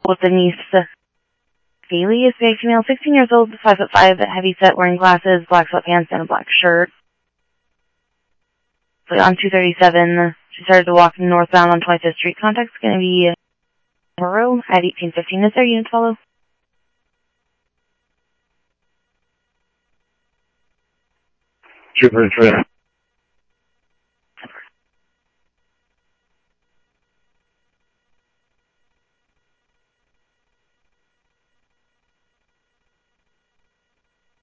with Denise Bailey, is a female, 16 years old, 5'5", heavy set, wearing glasses, black sweatpants, and a black shirt. So on 237, she started to walk northbound on 25th Street. Contact's going to be Monroe at 1815. Is there unit to follow? Trooper,